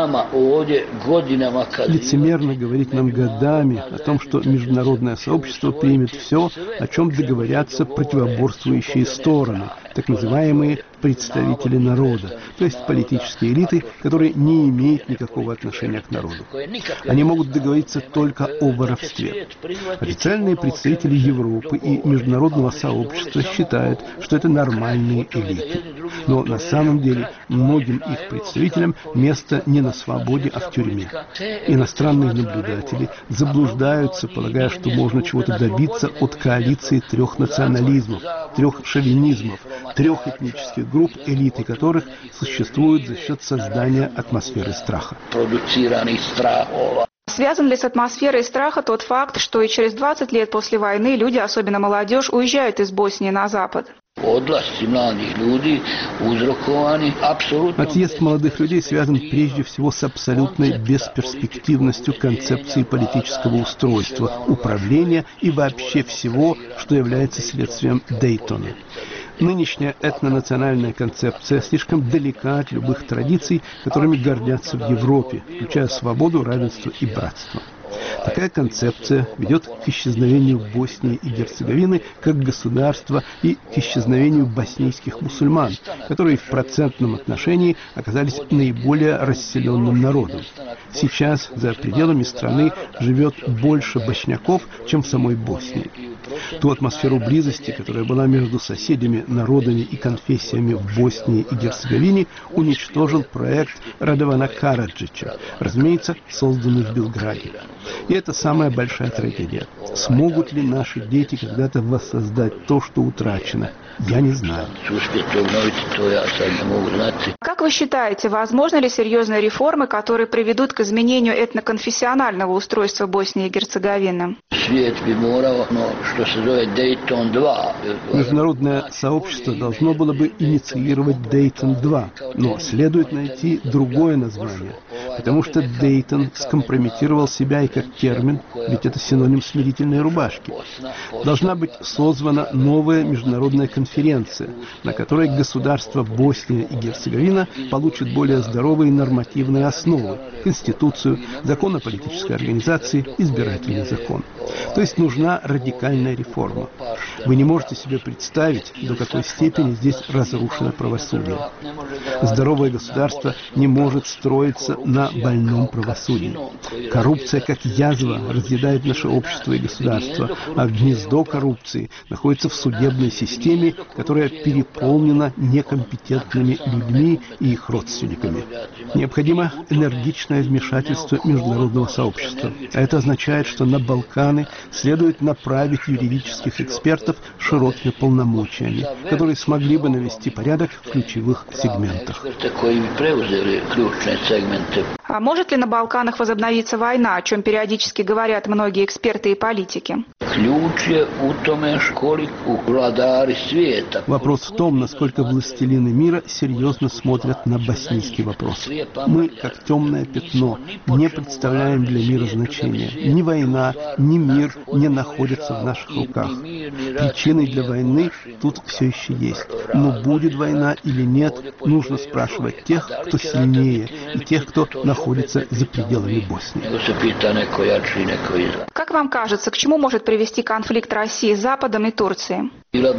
говорить нам годами о том, что международное сообщество примет все, о чем договорятся противоборствующие стороны, так называемые представители народа, то есть политические элиты, которые не имеют никакого отношения к народу. Они могут договориться только о воровстве. Официальные представители Европы и международного сообщества считают, что это нормальные элиты. Но на самом деле многим их представителям место не на свободе, а в тюрьме. Иностранные наблюдатели заблуждаются, полагая, что можно чего-то добиться от коалиции трех национализмов, трех шовинизмов, трех этнических групп, элиты которых существуют за счет создания атмосферы страха. Связан ли с атмосферой страха тот факт, что и через двадцать лет после войны люди, особенно молодежь, уезжают из Боснии на Запад? Отъезд молодых людей связан прежде всего с абсолютной бесперспективностью концепции политического устройства, управления и вообще всего, что является следствием Дейтона. Нынешняя этнонациональная концепция слишком далека от любых традиций, которыми гордятся в Европе, включая свободу, равенство и братство. Такая концепция ведет к исчезновению Боснии и Герцеговины как государства и к исчезновению боснийских мусульман, которые в процентном отношении оказались наиболее расселенным народом. Сейчас за пределами страны живет больше босняков, чем в самой Боснии. Ту атмосферу близости, которая была между соседями, народами и конфессиями в Боснии и Герцеговине, уничтожил проект Радована Караджича, разумеется, созданный в Белграде. И это самая большая трагедия. Смогут ли наши дети когда-то воссоздать то, что утрачено? Я не знаю. Как вы считаете, возможны ли серьезные реформы, которые приведут к изменению этноконфессионального устройства Боснии и Герцеговины? Международное сообщество должно было бы инициировать Дейтон-два, но следует найти другое название, потому что Дейтон скомпрометировал себя и как термин, ведь это синоним смирительной рубашки. Должна быть созвана новая международная конференция, на которой государство Босния и Герцеговина получит более здоровые нормативные основы, конституцию, закон о политической организации, избирательный закон. То есть нужна радикальная реформа. Вы не можете себе представить, до какой степени здесь разрушено правосудие. Здоровое государство не может строиться на больном правосудии. Коррупция, как язва, разъедает наше общество и государство, а гнездо коррупции находится в судебной системе, которая переполнена некомпетентными людьми и их родственниками. Необходимо энергичное вмешательство международного сообщества. А это означает, что на Балканы следует направить юридических экспертов с широкими полномочиями, которые смогли бы навести порядок в ключевых сегментах. А может ли на Балканах возобновиться война, о чем периодически говорят многие эксперты и политики? Вопрос в том, насколько властелины мира серьезно смотрят на боснийский вопрос. Мы, как темное пятно, не представляем для мира значения. Ни война, ни мир не находятся в наших руках. Причиной для войны тут все еще есть. Но будет война или нет, нужно спрашивать тех, кто сильнее, и тех, кто находится за пределами Боснии. Как вам кажется, к чему может привести конфликт России с Западом и Турцией?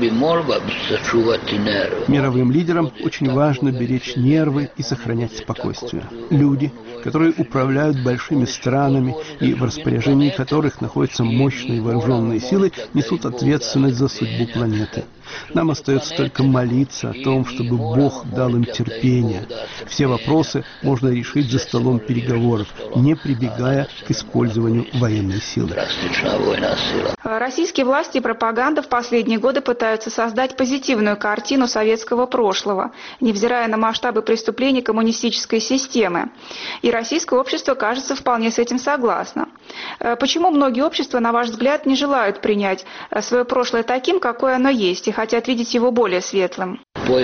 Мировым лидерам очень важно беречь нервы и сохранять спокойствие. Люди, которые управляют большими странами и в распоряжении которых находятся мощные вооруженные силы, несут ответственность за судьбу планеты. Нам остается только молиться о том, чтобы Бог дал им терпение. Все вопросы можно решить за столом переговоров, не прибегая к использованию военной силы. Российские власти и пропаганда в последние годы пытаются создать позитивную картину советского прошлого, невзирая на масштабы преступлений коммунистической системы. И российское общество, кажется, вполне с этим согласно. Почему многие общества, на ваш взгляд, не желают принять свое прошлое таким, какое оно есть, и хотят видеть его более светлым?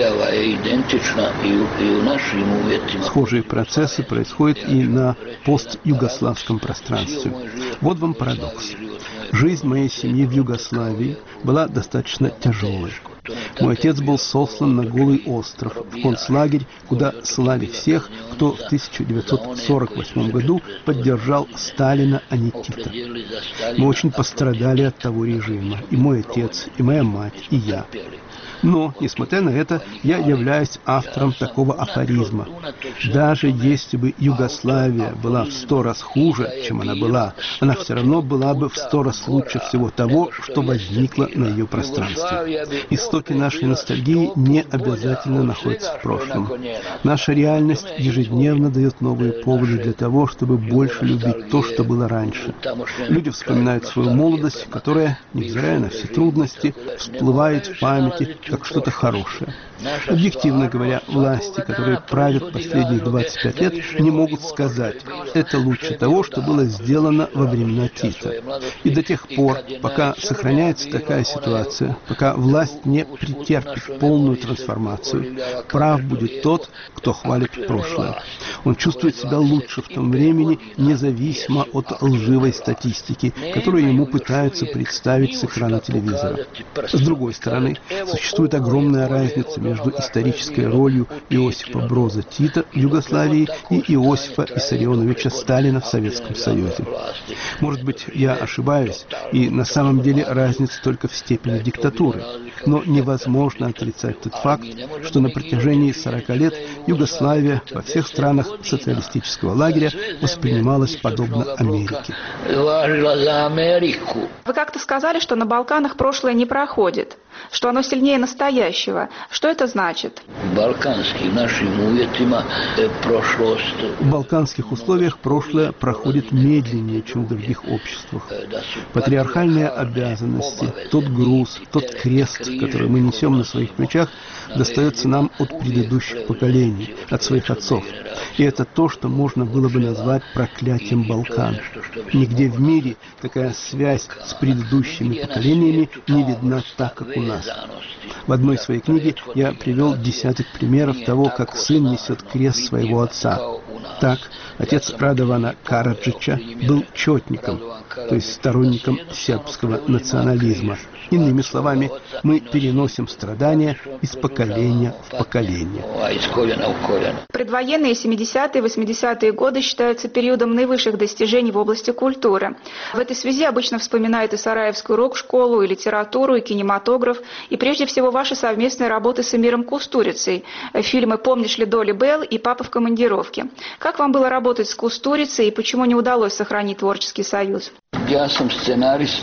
Схожие процессы происходят и на постюгославском пространстве. Вот вам парадокс. Жизнь моей семьи в Югославии была достаточно тяжелой. Мой отец был сослан на Голый остров, в концлагерь, куда ссылали всех, кто в тысяча девятьсот сорок восьмом году поддержал Сталина, а не Тита. Мы очень пострадали от того режима, и мой отец, и моя мать, и я. Но, несмотря на это, я являюсь автором такого афоризма. Даже если бы Югославия была в сто раз хуже, чем она была, она все равно была бы в сто раз лучше всего того, что возникло на ее пространстве. Истоки нашей ностальгии не обязательно находятся в прошлом. Наша реальность ежедневно дает новые поводы для того, чтобы больше любить то, что было раньше. Люди вспоминают свою молодость, которая, невзирая на все трудности, всплывает в памяти как что-то хорошее. Объективно говоря, власти, которые правят последние двадцать пять лет, не могут сказать, это лучше того, что было сделано во времена Тита. И до тех пор, пока сохраняется такая ситуация, пока власть не терпит полную трансформацию. Прав будет тот, кто хвалит прошлое. Он чувствует себя лучше в том времени, независимо от лживой статистики, которую ему пытаются представить с экрана телевизора. С другой стороны, существует огромная разница между исторической ролью Иосипа Броза Тита в Югославии и Иосифа Виссарионовича Сталина в Советском Союзе. Может быть, я ошибаюсь, и на самом деле разница только в степени диктатуры. Но невозможно отрицать тот факт, что на протяжении сорока лет Югославия во всех странах социалистического лагеря воспринималась подобно Америке. Вы как-то сказали, что на Балканах прошлое не проходит, что оно сильнее настоящего. Что это значит? В балканских условиях прошлое проходит медленнее, чем в других обществах. Патриархальные обязанности, тот груз, тот крест, который мы несем на своих плечах, достается нам от предыдущих поколений, от своих отцов. И это то, что можно было бы назвать проклятием Балкан. Нигде в мире такая связь с предыдущими поколениями не видна так, как у нас. В одной своей книге я привел десяток примеров того, как сын несет крест своего отца. Так, отец Радована Караджича был четником, то есть сторонником сербского национализма. Иными словами, мы переносим страдания из поколения в поколение. Предвоенные семидесятые и восьмидесятые годы считаются периодом наивысших достижений в области культуры. В этой связи обычно вспоминают и Сараевскую рок-школу, и литературу, и кинематограф, и прежде всего ваши совместные работы с Эмиром Кустурицей, фильмы «Помнишь ли Долли Белл» и «Папа в командировке». Как вам было работать с Кустурицей и почему не удалось сохранить творческий союз? Я сценарист,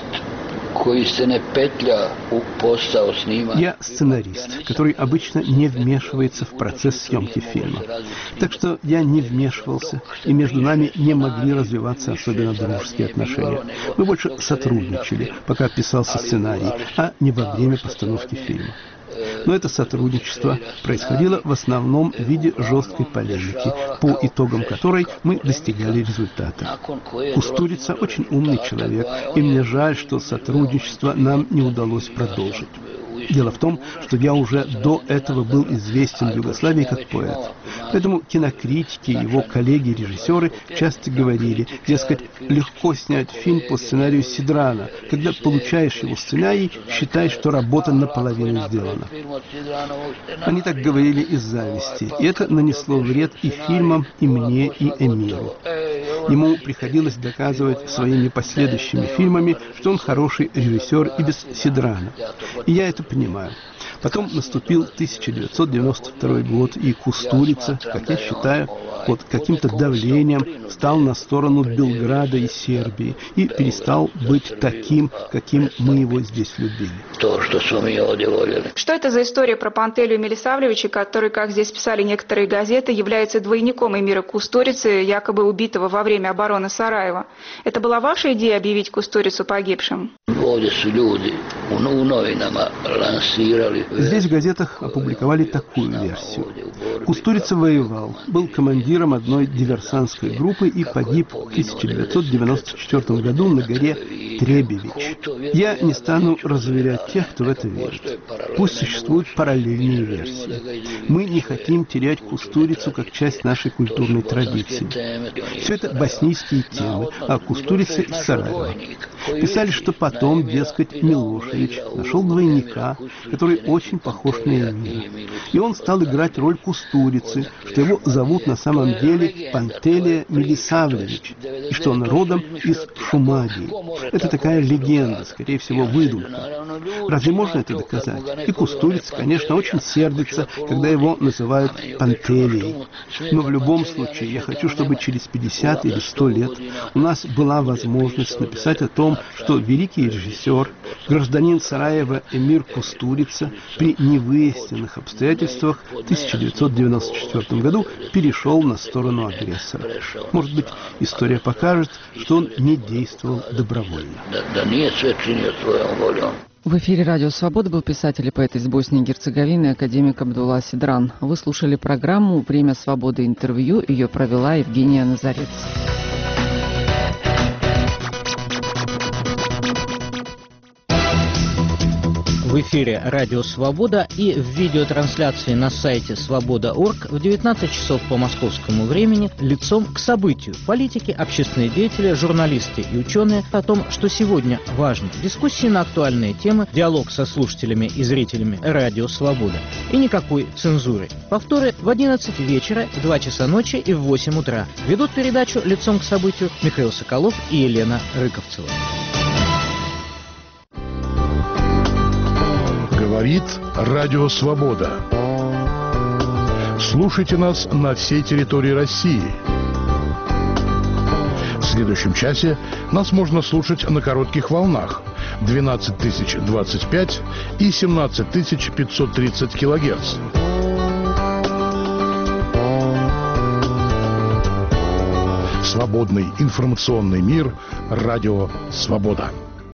который обычно не вмешивается в процесс съемки фильма. Так что я не вмешивался, и между нами не могли развиваться особенно дружеские отношения. Мы больше сотрудничали, пока писался сценарий, а не во время постановки фильма. Но это сотрудничество происходило в основном в виде жесткой полемики, по итогам которой мы достигали результата. Кустурица очень умный человек, и мне жаль, что сотрудничество нам не удалось продолжить. Дело в том, что я уже до этого был известен в Югославии как поэт. Поэтому кинокритики и его коллеги-режиссеры часто говорили, дескать, легко снять фильм по сценарию Сидрана. Когда получаешь его сценарий, считай, что работа наполовину сделана. Они так говорили из зависти, и это нанесло вред и фильмам, и мне, и Эмиру. Ему приходилось доказывать своими последующими фильмами, что он хороший режиссер и без Сидрана. И я это понимаю. Потом наступил тысяча девятьсот девяносто второй год, и Кустурица, как я считаю, под каким-то давлением стал на сторону Белграда и Сербии и перестал быть таким, каким мы его здесь любили. Что это за история про Пантелию Милисавлевича, который, как здесь писали некоторые газеты, является двойником Эмира Кустурицы, якобы убитого во время обороны Сараева? Это была ваша идея объявить Кустурицу погибшим? Здесь в газетах опубликовали такую версию. Кустурица воевал, был командиром одной диверсантской группы и погиб в тысяча девятьсот девяносто четвёртом году на горе Требевич. Я не стану разуверять тех, кто в это верит. Пусть существуют параллельные версии. Мы не хотим терять Кустурицу как часть нашей культурной традиции. Все это боснийские темы, а Кустурица из Сараева. Писали, что потом, дескать, Милошевич нашел двойника, который очень похож на Эмира. И он стал играть роль Кустурицы, что его зовут на самом деле Пантелия Милисавлевич, и что он родом из Шумадии. Это такая легенда, скорее всего, выдумка. Разве можно это доказать? И Кустурица, конечно, очень сердится, когда его называют Пантелией. Но в любом случае, я хочу, чтобы через пятьдесят или сто лет у нас была возможность написать о том, что великий режиссер, гражданин Сараева Эмир Кустурица при невыясненных обстоятельствах в тысяча девятьсот девяносто четвёртом году перешел на сторону агрессора. Может быть, история покажет, что он не действовал добровольно. В эфире «Радио Свобода» был писатель и поэт из Боснии и Герцеговины академик Абдулла Сидран. Вы слушали программу «Время свободы. Интервью». Ее провела Евгения Назарец. в эфире «Радио Свобода» и в видеотрансляции на сайте свобода точка орг в девятнадцать часов по московскому времени «Лицом к событию». Политики, общественные деятели, журналисты и ученые о том, что сегодня важно. Дискуссии на актуальные темы, диалог со слушателями и зрителями «Радио Свобода». И никакой цензуры. Повторы в одиннадцать вечера, в два часа ночи и в восемь утра. Ведут передачу «Лицом к событию» Михаил Соколов и Елена Рыковцева. Говорит Радио Свобода. Слушайте нас на всей территории России. В следующем часе нас можно слушать на коротких волнах двенадцать тысяч двадцать пять и семнадцать тысяч пятьсот тридцать килогерц. Свободный информационный мир. Радио Свобода.